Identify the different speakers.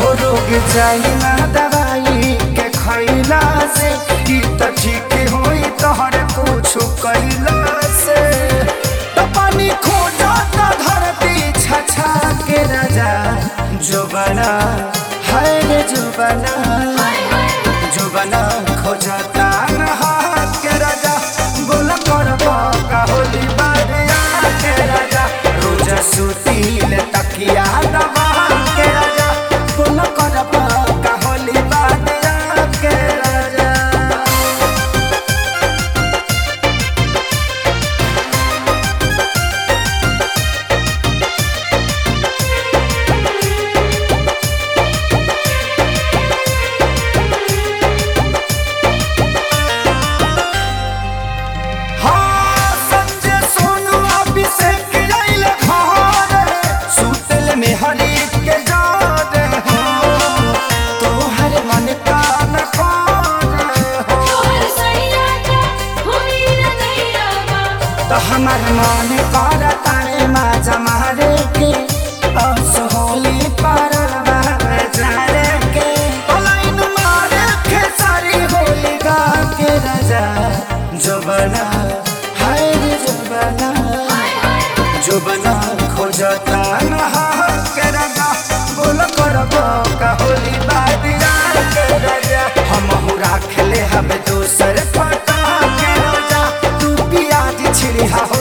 Speaker 1: हो रोग जाई ना दवाई के खैला से कि त ठीक होई तोहर कुछ कैला से तो पानी खोजा त धरती छछा के राजा जुबना है रे जुबना खोजता नहा के राजा बोल करबा का होली बारिया के राजा रोज सुतील तकिया दबा के राजा बोल करबा का होली बारिया के राजा। तो हमार मन करता रे माजा मारे के असहोली परवा जारे के लाइन मारे के सारी होली गा के राजा जुबना हाय रे जुबना खोजता नहा के राजा बोल करबा का होली बारिया के राजा हम राख ले हब दोसर पटा के राजा तू पियाज छिड़ी